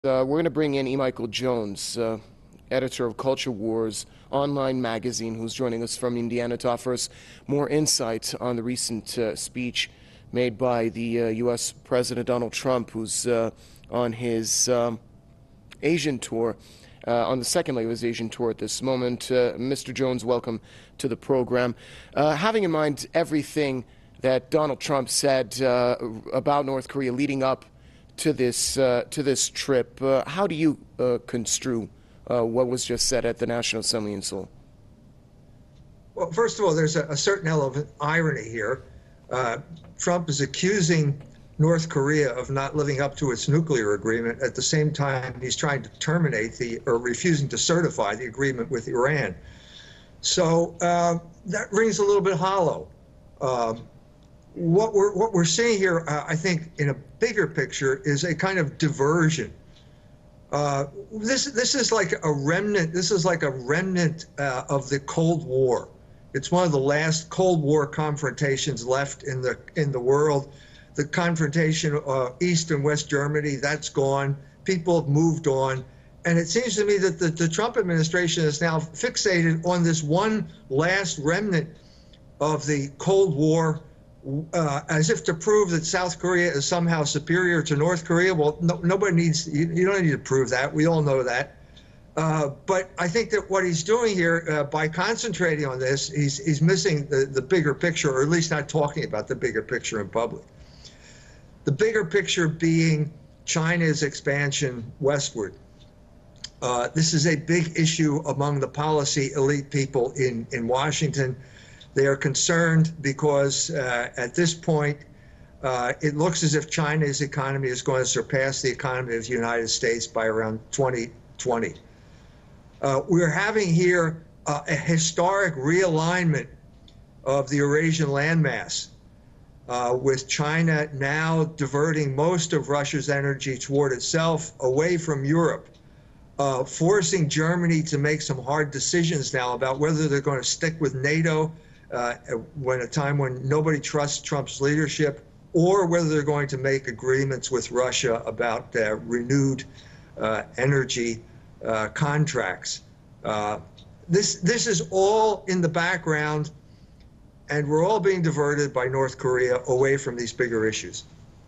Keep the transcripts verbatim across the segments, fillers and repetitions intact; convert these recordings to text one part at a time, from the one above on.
Uh, we're going to bring in E. Michael Jones, uh, editor of Culture Wars online magazine, who's joining us from Indiana to offer us more insight on the recent uh, speech made by the uh, U S President Donald Trump, who's uh, on his um, Asian tour, uh, on the second leg of his Asian tour at this moment. Uh, Mister Jones, welcome to the program. Uh, having in mind everything that Donald Trump said uh, about North Korea leading up to this uh, to this trip, uh, how do you uh, construe uh, what was just said at the National Assembly in Seoul? Well, first of all, there's a, a certain element of irony here. Uh, Trump is accusing North Korea of not living up to its nuclear agreement. At the same time, he's trying to terminate the or refusing to certify the agreement with Iran. So uh, that rings a little bit hollow. Um, What we're what we're seeing here, uh, I think, in a bigger picture, is a kind of diversion. Uh, this this is like a remnant. This is like a remnant uh, of the Cold War. It's one of the last Cold War confrontations left in the in the world. The confrontation uh, East and West Germany, that's gone. People have moved on, and it seems to me that the, the Trump administration is now fixated on this one last remnant of the Cold War. Uh, as if to prove that South Korea is somehow superior to North Korea. Well, no, nobody needs, you, you don't need to prove that. We all know that. Uh, but I think that what he's doing here, uh, by concentrating on this, he's, he's missing the, the bigger picture, or at least not talking about the bigger picture in public. The bigger picture being China's expansion westward. Uh, this is a big issue among the policy elite people in, in Washington. They are concerned because uh, at this point, uh, it looks as if China's economy is going to surpass the economy of the United States by around twenty twenty. Uh, we're having here uh, a historic realignment of the Eurasian landmass, uh, with China now diverting most of Russia's energy toward itself, away from Europe, uh, forcing Germany to make some hard decisions now about whether they're going to stick with NATO Uh, when a time when nobody trusts Trump's leadership, or whether they're going to make agreements with Russia about uh, renewed uh, energy uh, contracts. Uh, this this is all in the background, and we're all being diverted by North Korea away from these bigger issues.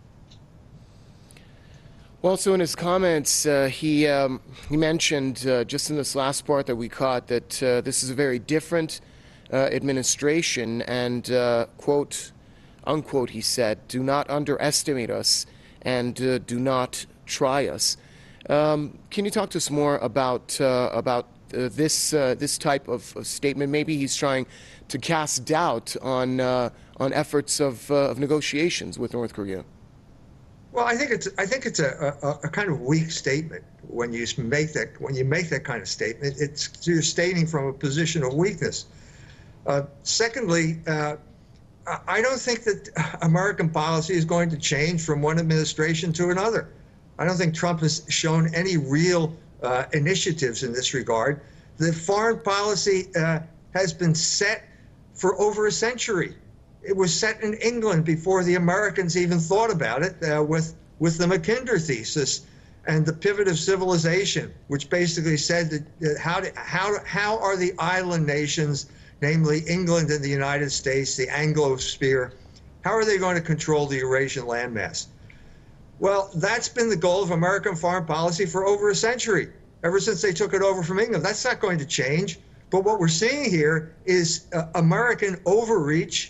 Well, so in his comments, uh, he um, he mentioned uh, just in this last part that we caught that uh, this is a very different Uh, administration, and uh, quote unquote, he said, do not underestimate us and uh, do not try us. Um, can you talk to us more about uh, about uh, this uh, this type of, of statement? Maybe he's trying to cast doubt on uh, on efforts of, uh, of negotiations with North Korea. Well, I think it's I think it's a, a, a kind of weak statement when you make that when you make that kind of statement. It's you're stating from a position of weakness. Uh, secondly, uh, I don't think that American policy is going to change from one administration to another. I don't think Trump has shown any real uh, initiatives in this regard. The foreign policy uh, has been set for over a century. It was set in England before the Americans even thought about it, uh, with, with the Mackinder thesis and the pivot of civilization, which basically said that, that how, to, how, how are the island nations, namely England and the United States, the Anglosphere, how are they going to control the Eurasian landmass? Well, that's been the goal of American foreign policy for over a century, ever since they took it over from England. That's not going to change. But what we're seeing here is uh, American overreach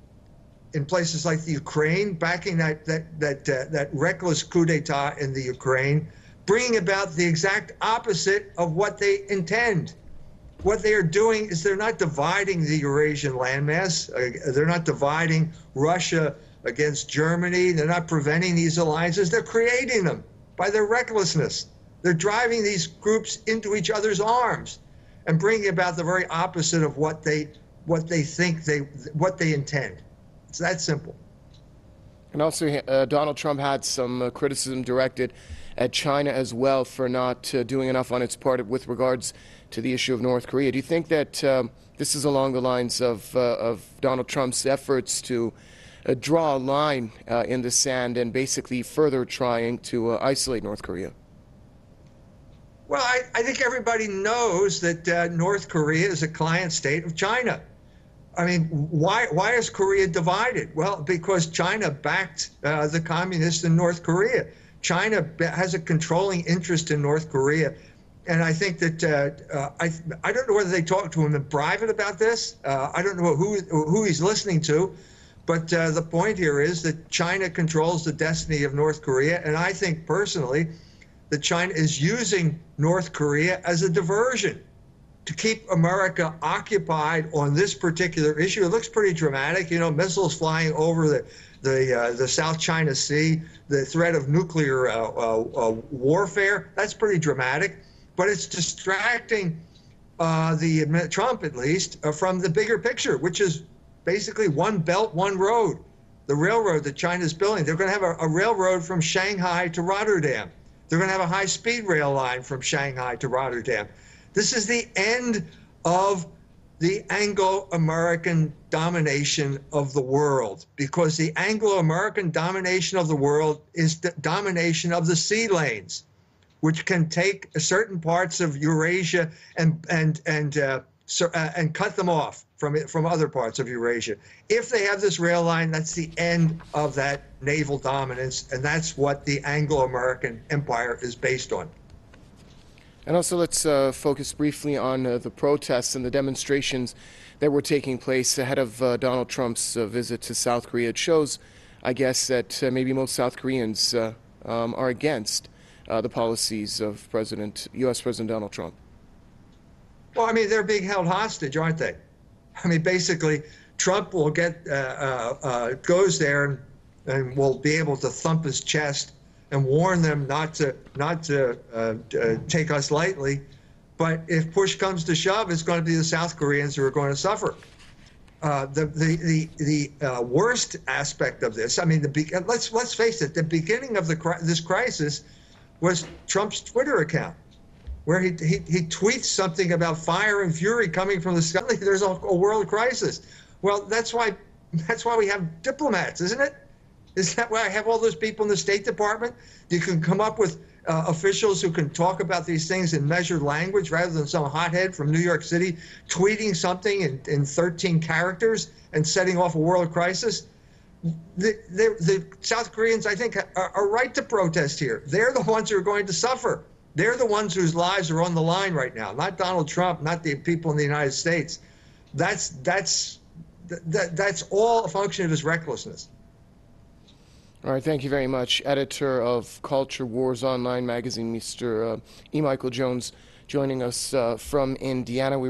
in places like the Ukraine, backing that that that uh, that reckless coup d'etat in the Ukraine, bringing about the exact opposite of what they intend. What they are doing is they're not dividing the Eurasian landmass. Uh, they're not dividing Russia against Germany. They're not preventing these alliances. They're creating them by their recklessness. They're driving these groups into each other's arms and bringing about the very opposite of what they what they think they what they intend. It's that simple. And also, uh, Donald Trump had some uh, criticism directed at China as well for not uh, doing enough on its part with regards to the issue of North Korea. Do you think that um, this is along the lines of, uh, of Donald Trump's efforts to uh, draw a line uh, in the sand and basically further trying to uh, isolate North Korea? Well, I, I think everybody knows that uh, North Korea is a client state of China. I mean, why why is Korea divided? Well, because China backed uh, the communists in North Korea. China has a controlling interest in North Korea. And I think that uh, uh, I I don't know whether they talk to him in private about this. Uh, I don't know who who he's listening to, but uh, the point here is that China controls the destiny of North Korea, and I think personally that China is using North Korea as a diversion to keep America occupied on this particular issue. It looks pretty dramatic, you know, missiles flying over the the uh, the South China Sea, the threat of nuclear uh, uh, uh, warfare. That's pretty dramatic. But it's distracting uh, the Trump, at least, uh, from the bigger picture, which is basically one belt, one road, the railroad that China's building. They're going to have a, a railroad from Shanghai to Rotterdam. They're going to have a high-speed rail line from Shanghai to Rotterdam. This is the end of the Anglo-American domination of the world, because the Anglo-American domination of the world is the domination of the sea lanes, which can take certain parts of Eurasia and and and uh, so, uh, and cut them off from it, from other parts of Eurasia. If they have this rail line, that's the end of that naval dominance, and that's what the Anglo-American empire is based on. And also, let's uh, focus briefly on uh, the protests and the demonstrations that were taking place ahead of uh, Donald Trump's uh, visit to South Korea. It shows, I guess, that uh, maybe most South Koreans uh, um, are against Uh, the policies of President, U S President Donald Trump. Well, I mean, they're being held hostage, aren't they? I mean, basically, Trump will get uh, uh, uh, goes there and, and will be able to thump his chest and warn them not to not to uh, uh, take us lightly. But if push comes to shove, it's going to be the South Koreans who are going to suffer. Uh, the the the, the uh, worst aspect of this, I mean, the let's let's face it, the beginning of the this crisis was Trump's Twitter account, where he, he he tweets something about fire and fury coming from the sky. There's a, a world crisis. Well, that's why that's why we have diplomats, isn't it? Is that why I have all those people in the State Department? You can come up with uh, officials who can talk about these things in measured language rather than some hothead from New York City tweeting something in, in thirteen characters and setting off a world crisis. The, the, the South Koreans, I think, are, are right to protest here. They're the ones who are going to suffer. They're the ones whose lives are on the line right now, not Donald Trump, not the people in the United States. That's that's that, that's all a function of his recklessness. All right, thank you very much. Editor of Culture Wars Online magazine, Mister Uh, E. Michael Jones, joining us uh, from Indiana. We